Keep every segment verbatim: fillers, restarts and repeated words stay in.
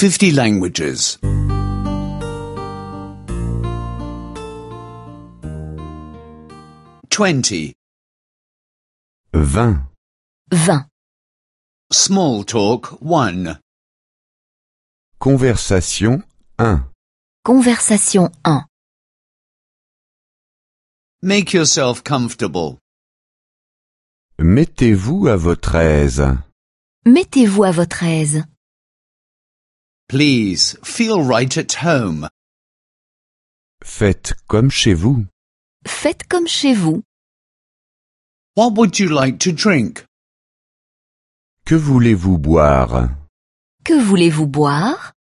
fifty languages. Twenty. Vingt. Vingt. Small talk one. Conversation un. Conversation un. Make yourself comfortable. Mettez-vous à votre aise. Mettez-vous à votre aise. Please, feel right at home. Faites comme chez vous. Faites comme chez vous. What would you like to drink? Que voulez-vous boire? Que voulez-vous boire?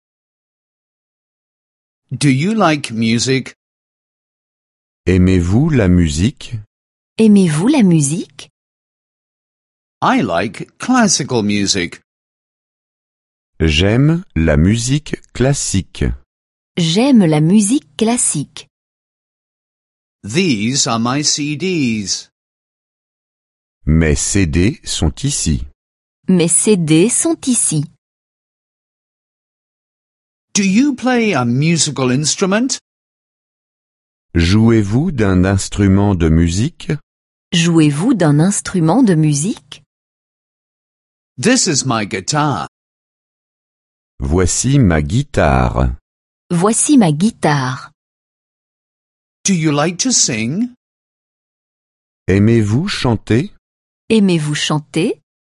Do you like music? Aimez-vous la musique? Aimez-vous la musique? I like classical music. J'aime la musique classique. J'aime la musique classique. These are my C Ds. Mes C D sont ici. Mes C D sont ici. Do you play a musical instrument? Jouez-vous d'un instrument de musique? Jouez-vous d'un instrument de musique? This is my guitar. Voici ma guitare. Voici ma guitare. Do you like to sing? Aimez-vous chanter? Aimez-vous chanter?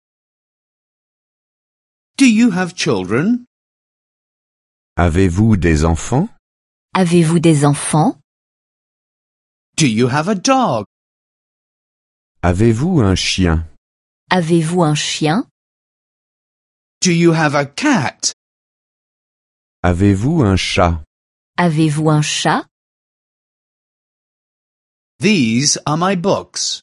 Do you have children? Avez-vous des enfants? Avez-vous des enfants? Do you have a dog? Avez-vous un chien? Avez-vous un chien? Do you have a cat? Avez-vous un chat? Avez-vous un chat? These are my books.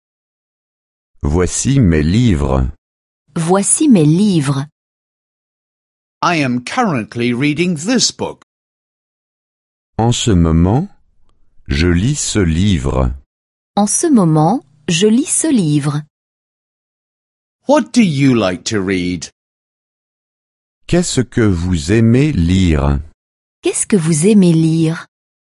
Voici mes livres. Voici mes livres. I am currently reading this book. En ce moment, je lis ce livre. En ce moment, je lis ce livre. What do you like to read? Qu'est-ce que vous aimez lire? Qu'est-ce que vous aimez lire?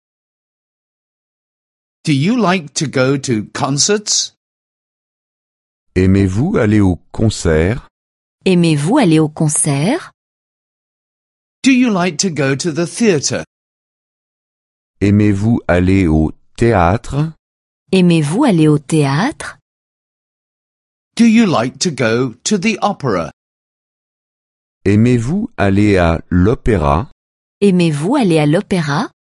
Do you like to go to concerts? Aimez-vous aller au concert? Aimez-vous aller au concert? Do you like to go to the theatre? Aimez-vous aller au théâtre? Aimez-vous aller au théâtre? Do you like to go to the opera? Aimez-vous aller à l'opéra? Aimez-vous aller à l'opéra?